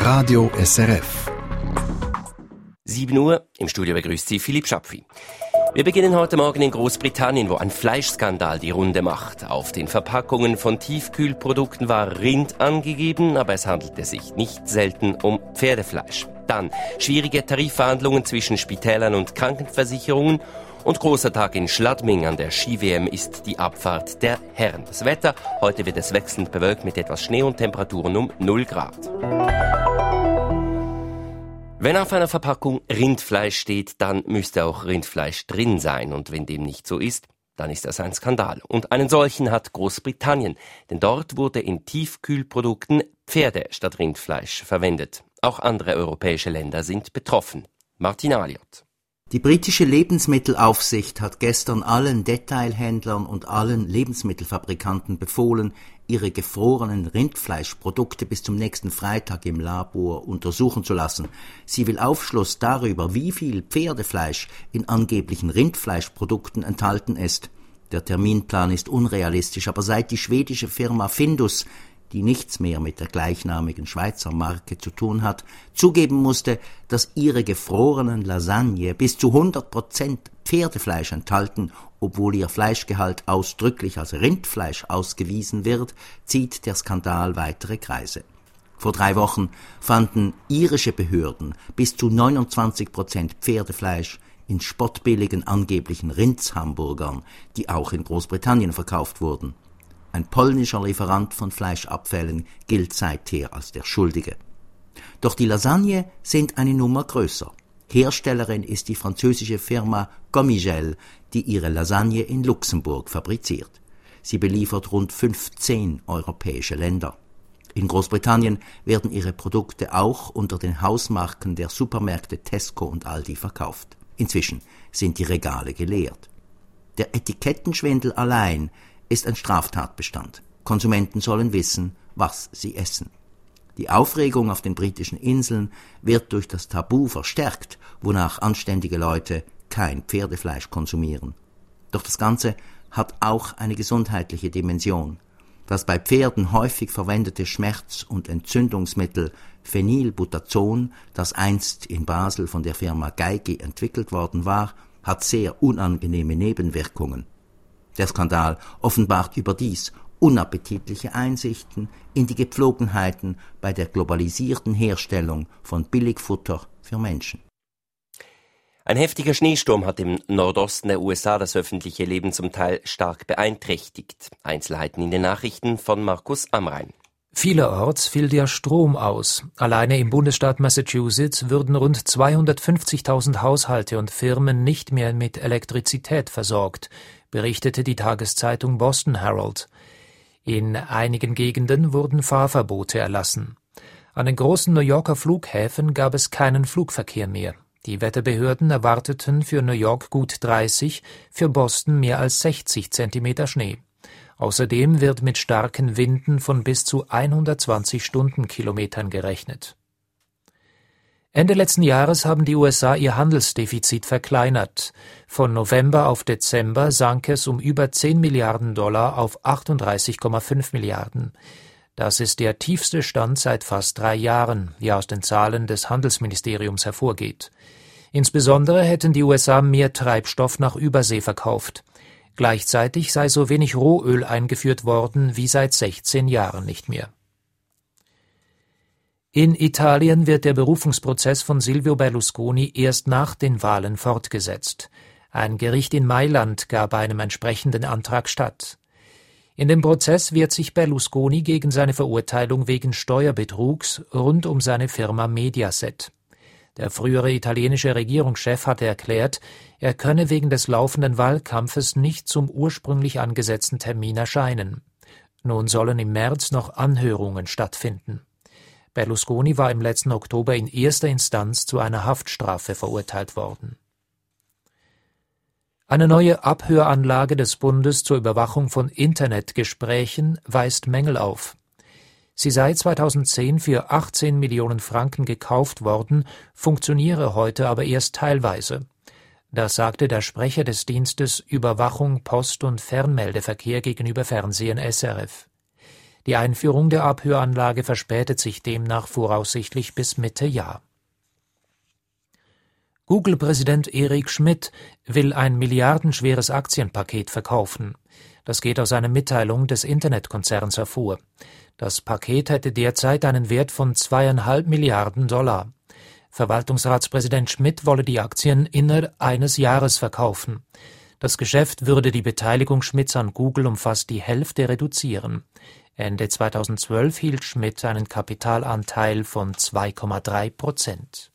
Radio SRF. 7 Uhr, im Studio begrüßt Sie Philipp Schapfi. Wir beginnen heute Morgen in Großbritannien, wo ein Fleischskandal die Runde macht. Auf den Verpackungen von Tiefkühlprodukten war Rind angegeben, aber es handelte sich nicht selten um Pferdefleisch. Dann schwierige Tarifverhandlungen zwischen Spitälern und Krankenversicherungen. Und großer Tag in Schladming an der Ski-WM ist die Abfahrt der Herren. Das Wetter, heute wird es wechselnd bewölkt mit etwas Schnee und Temperaturen um 0 Grad. Wenn auf einer Verpackung Rindfleisch steht, dann müsste auch Rindfleisch drin sein. Und wenn dem nicht so ist, dann ist das ein Skandal. Und einen solchen hat Großbritannien. Denn dort wurde in Tiefkühlprodukten Pferde statt Rindfleisch verwendet. Auch andere europäische Länder sind betroffen. Martin Aliot. Die britische Lebensmittelaufsicht hat gestern allen Detailhändlern und allen Lebensmittelfabrikanten befohlen, ihre gefrorenen Rindfleischprodukte bis zum nächsten Freitag im Labor untersuchen zu lassen. Sie will Aufschluss darüber, wie viel Pferdefleisch in angeblichen Rindfleischprodukten enthalten ist. Der Terminplan ist unrealistisch, aber seit die schwedische Firma Findus, die nichts mehr mit der gleichnamigen Schweizer Marke zu tun hat, zugeben musste, dass ihre gefrorenen Lasagne bis zu 100% Pferdefleisch enthalten, obwohl ihr Fleischgehalt ausdrücklich als Rindfleisch ausgewiesen wird, zieht der Skandal weitere Kreise. Vor 3 Wochen fanden irische Behörden bis zu 29% Pferdefleisch in spottbilligen angeblichen Rindshamburgern, die auch in Großbritannien verkauft wurden. Ein polnischer Lieferant von Fleischabfällen gilt seither als der Schuldige. Doch die Lasagne sind eine Nummer größer. Herstellerin ist die französische Firma Gomigel, die ihre Lasagne in Luxemburg fabriziert. Sie beliefert rund 15 europäische Länder. In Großbritannien werden ihre Produkte auch unter den Hausmarken der Supermärkte Tesco und Aldi verkauft. Inzwischen sind die Regale geleert. Der Etikettenschwindel allein ist ein Straftatbestand. Konsumenten sollen wissen, was sie essen. Die Aufregung auf den britischen Inseln wird durch das Tabu verstärkt, wonach anständige Leute kein Pferdefleisch konsumieren. Doch das Ganze hat auch eine gesundheitliche Dimension. Das bei Pferden häufig verwendete Schmerz- und Entzündungsmittel Phenylbutazon, das einst in Basel von der Firma Geigy entwickelt worden war, hat sehr unangenehme Nebenwirkungen. Der Skandal offenbart überdies unappetitliche Einsichten in die Gepflogenheiten bei der globalisierten Herstellung von Billigfutter für Menschen. Ein heftiger Schneesturm hat im Nordosten der USA das öffentliche Leben zum Teil stark beeinträchtigt. Einzelheiten in den Nachrichten von Markus Amrein. Vielerorts fiel der Strom aus. Alleine im Bundesstaat Massachusetts würden rund 250.000 Haushalte und Firmen nicht mehr mit Elektrizität versorgt, berichtete die Tageszeitung Boston Herald. In einigen Gegenden wurden Fahrverbote erlassen. An den großen New Yorker Flughäfen gab es keinen Flugverkehr mehr. Die Wetterbehörden erwarteten für New York gut 30, für Boston mehr als 60 Zentimeter Schnee. Außerdem wird mit starken Winden von bis zu 120 Stundenkilometern gerechnet. Ende letzten Jahres haben die USA ihr Handelsdefizit verkleinert. Von November auf Dezember sank es um über 10 Milliarden Dollar auf 38,5 Milliarden. Das ist der tiefste Stand seit fast 3 Jahren, wie aus den Zahlen des Handelsministeriums hervorgeht. Insbesondere hätten die USA mehr Treibstoff nach Übersee verkauft. Gleichzeitig sei so wenig Rohöl eingeführt worden wie seit 16 Jahren nicht mehr. In Italien wird der Berufungsprozess von Silvio Berlusconi erst nach den Wahlen fortgesetzt. Ein Gericht in Mailand gab einem entsprechenden Antrag statt. In dem Prozess wehrt sich Berlusconi gegen seine Verurteilung wegen Steuerbetrugs rund um seine Firma Mediaset. Der frühere italienische Regierungschef hatte erklärt, er könne wegen des laufenden Wahlkampfes nicht zum ursprünglich angesetzten Termin erscheinen. Nun sollen im März noch Anhörungen stattfinden. Berlusconi war im letzten Oktober in erster Instanz zu einer Haftstrafe verurteilt worden. Eine neue Abhöranlage des Bundes zur Überwachung von Internetgesprächen weist Mängel auf. Sie sei 2010 für 18 Millionen Franken gekauft worden, funktioniere heute aber erst teilweise. Das sagte der Sprecher des Dienstes Überwachung, Post- und Fernmeldeverkehr gegenüber Fernsehen SRF. Die Einführung der Abhöranlage verspätet sich demnach voraussichtlich bis Mitte Jahr. Google-Präsident Eric Schmidt will ein milliardenschweres Aktienpaket verkaufen. Das geht aus einer Mitteilung des Internetkonzerns hervor. Das Paket hätte derzeit einen Wert von 2,5 Milliarden $. Verwaltungsratspräsident Schmidt wolle die Aktien innerhalb eines Jahres verkaufen. Das Geschäft würde die Beteiligung Schmidts an Google um fast die Hälfte reduzieren. Ende 2012 hielt Schmidt einen Kapitalanteil von 2,3%.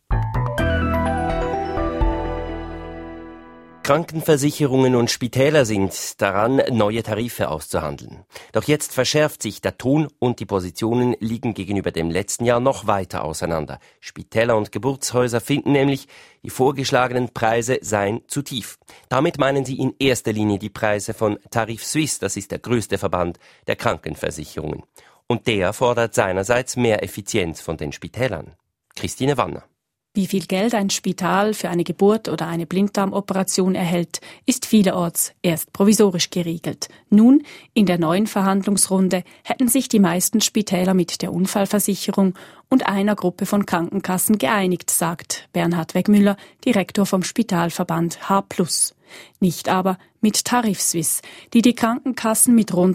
Krankenversicherungen und Spitäler sind daran, neue Tarife auszuhandeln. Doch jetzt verschärft sich der Ton und die Positionen liegen gegenüber dem letzten Jahr noch weiter auseinander. Spitäler und Geburtshäuser finden nämlich, die vorgeschlagenen Preise seien zu tief. Damit meinen sie in erster Linie die Preise von Tarif Suisse, das ist der größte Verband der Krankenversicherungen. Und der fordert seinerseits mehr Effizienz von den Spitälern. Christine Wanner. Wie viel Geld ein Spital für eine Geburt oder eine Blinddarmoperation erhält, ist vielerorts erst provisorisch geregelt. Nun, in der neuen Verhandlungsrunde, hätten sich die meisten Spitäler mit der Unfallversicherung und einer Gruppe von Krankenkassen geeinigt, sagt Bernhard Wegmüller, Direktor vom Spitalverband H+. Nicht aber mit Tarif Suisse, die die Krankenkassen mit rund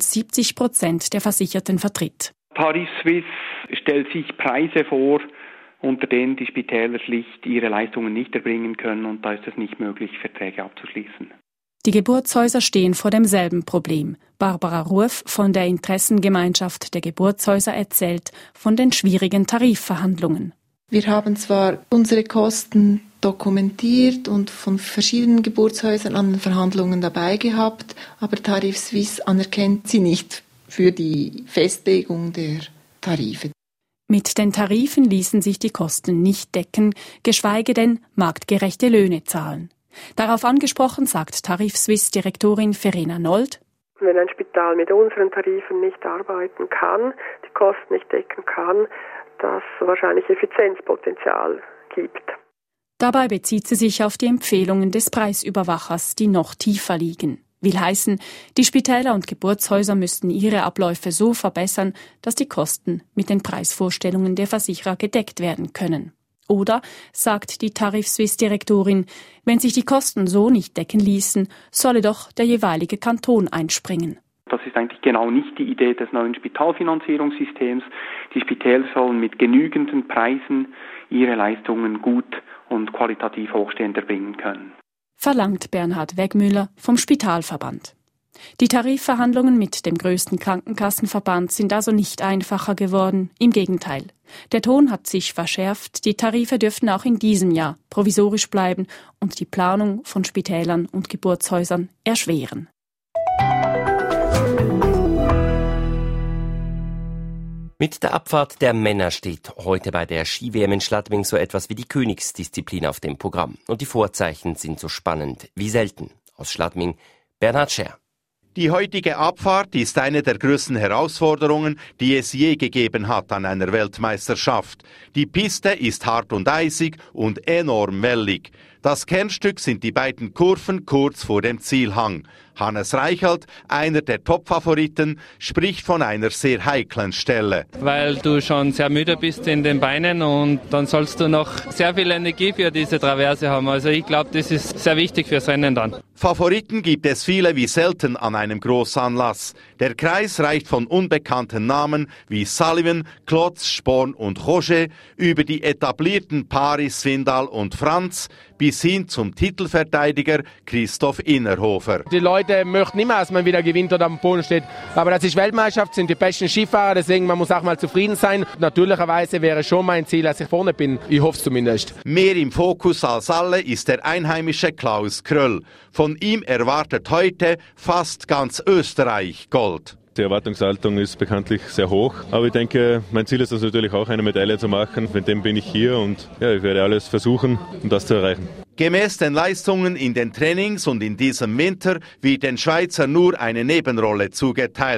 70% der Versicherten vertritt. Tarif Suisse stellt sich Preise vor, unter denen die Spitäler schlicht ihre Leistungen nicht erbringen können, und da ist es nicht möglich, Verträge abzuschließen. Die Geburtshäuser stehen vor demselben Problem. Barbara Ruf von der Interessengemeinschaft der Geburtshäuser erzählt von den schwierigen Tarifverhandlungen. Wir haben zwar unsere Kosten dokumentiert und von verschiedenen Geburtshäusern an den Verhandlungen dabei gehabt, aber Tarif Suisse anerkennt sie nicht für die Festlegung der Tarife. Mit den Tarifen ließen sich die Kosten nicht decken, geschweige denn marktgerechte Löhne zahlen. Darauf angesprochen sagt Tarif Suisse-Direktorin Verena Nold: Wenn ein Spital mit unseren Tarifen nicht arbeiten kann, die Kosten nicht decken kann, das wahrscheinlich Effizienzpotenzial gibt. Dabei bezieht sie sich auf die Empfehlungen des Preisüberwachers, die noch tiefer liegen. Will heißen, die Spitäler und Geburtshäuser müssten ihre Abläufe so verbessern, dass die Kosten mit den Preisvorstellungen der Versicherer gedeckt werden können. Oder, sagt die Tarif Suisse-Direktorin, wenn sich die Kosten so nicht decken ließen, solle doch der jeweilige Kanton einspringen. Das ist eigentlich genau nicht die Idee des neuen Spitalfinanzierungssystems. Die Spitäler sollen mit genügenden Preisen ihre Leistungen gut und qualitativ hochstehend erbringen können. Verlangt Bernhard Wegmüller vom Spitalverband. Die Tarifverhandlungen mit dem größten Krankenkassenverband sind also nicht einfacher geworden, im Gegenteil. Der Ton hat sich verschärft, die Tarife dürften auch in diesem Jahr provisorisch bleiben und die Planung von Spitälern und Geburtshäusern erschweren. Mit der Abfahrt der Männer steht heute bei der Ski-WM in Schladming so etwas wie die Königsdisziplin auf dem Programm. Und die Vorzeichen sind so spannend wie selten. Aus Schladming, Bernhard Scher. Die heutige Abfahrt ist eine der größten Herausforderungen, die es je gegeben hat an einer Weltmeisterschaft. Die Piste ist hart und eisig und enorm wellig. Das Kernstück sind die beiden Kurven kurz vor dem Zielhang. Hannes Reichelt, einer der Top-Favoriten, spricht von einer sehr heiklen Stelle. Weil du schon sehr müde bist in den Beinen und dann sollst du noch sehr viel Energie für diese Traverse haben. Also ich glaube, das ist sehr wichtig fürs Rennen dann. Favoriten gibt es viele wie selten an einem Großanlass. Der Kreis reicht von unbekannten Namen wie Sullivan, Klotz, Sporn und Roger über die etablierten Paris, Swindal und Franz bis hin zum Titelverteidiger Christoph Innerhofer. Die Leute möchten immer, dass man wieder gewinnt oder am Boden steht. Aber das ist Weltmeisterschaft, sind die besten Skifahrer, deswegen man muss auch mal zufrieden sein. Natürlicherweise wäre schon mein Ziel, dass ich vorne bin. Ich hoffe es zumindest. Mehr im Fokus als alle ist der einheimische Klaus Kröll. Von ihm erwartet heute fast ganz Österreich Gold. Die Erwartungshaltung ist bekanntlich sehr hoch, aber ich denke, mein Ziel ist es natürlich auch, eine Medaille zu machen. Mit dem bin ich hier und ja, ich werde alles versuchen, um das zu erreichen. Gemäß den Leistungen in den Trainings und in diesem Winter wird den Schweizer nur eine Nebenrolle zugeteilt.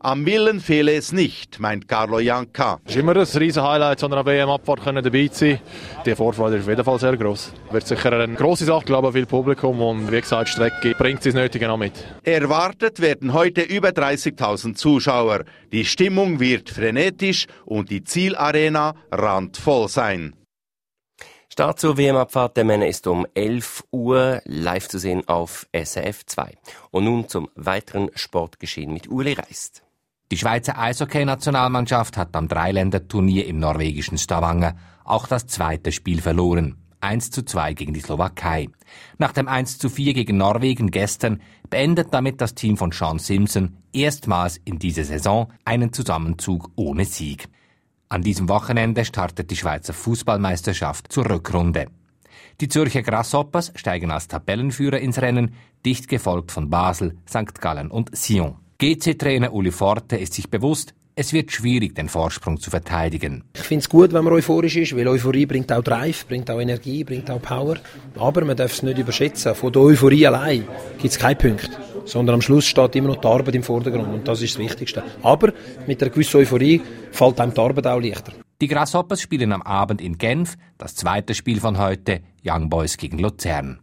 Am Willen fehle es nicht, meint Carlo Janca. Es ist immer ein riesen Highlight, an einer WM-Abfahrt dabei zu sein. Die Vorfreude ist auf jeden Fall sehr gross. Wird sicher eine grosse Sache, glaube ich, viel Publikum und wie gesagt, die Strecke bringt sie das Nötige noch mit. Erwartet werden heute über 30.000 Zuschauer. Die Stimmung wird frenetisch und die Zielarena randvoll sein. Start zur WM-Abfahrt der Männer ist um 11 Uhr live zu sehen auf SRF 2. Und nun zum weiteren Sportgeschehen mit Uli Reist. Die Schweizer Eishockey-Nationalmannschaft hat beim Dreiländerturnier im norwegischen Stavanger auch das zweite Spiel verloren. 1:2 gegen die Slowakei. Nach dem 1:4 gegen Norwegen gestern beendet damit das Team von Sean Simpson erstmals in dieser Saison einen Zusammenzug ohne Sieg. An diesem Wochenende startet die Schweizer Fußballmeisterschaft zur Rückrunde. Die Zürcher Grasshoppers steigen als Tabellenführer ins Rennen, dicht gefolgt von Basel, St. Gallen und Sion. GC-Trainer Uli Forte ist sich bewusst, es wird schwierig, den Vorsprung zu verteidigen. Ich finde es gut, wenn man euphorisch ist, weil Euphorie bringt auch Drive, bringt auch Energie, bringt auch Power. Aber man darf es nicht überschätzen. Von der Euphorie allein gibt es keinen Punkt. Sondern am Schluss steht immer noch die Arbeit im Vordergrund und das ist das Wichtigste. Aber mit einer gewissen Euphorie fällt einem die Arbeit auch leichter. Die Grasshoppers spielen am Abend in Genf, das zweite Spiel von heute, Young Boys gegen Luzern.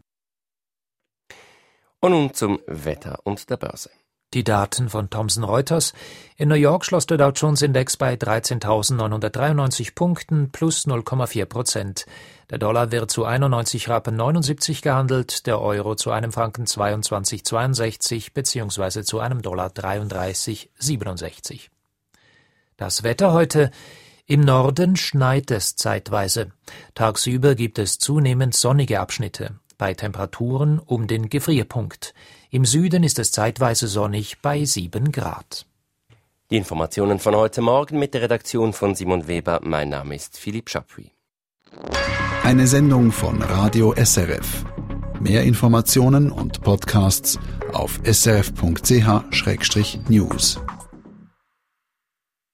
Und nun zum Wetter und der Börse. Die Daten von Thomson Reuters. In New York schloss der Dow Jones Index bei 13.993 Punkten plus 0,4%. Der Dollar wird zu 91,79 Rappen gehandelt, der Euro zu einem Franken 22,62 bzw. zu einem Dollar 33,67. Das Wetter heute. Im Norden schneit es zeitweise. Tagsüber gibt es zunehmend sonnige Abschnitte, bei Temperaturen um den Gefrierpunkt. Im Süden ist es zeitweise sonnig bei 7 Grad. Die Informationen von heute Morgen mit der Redaktion von Simon Weber. Mein Name ist Philipp Schapwy. Eine Sendung von Radio SRF. Mehr Informationen und Podcasts auf srf.ch/news.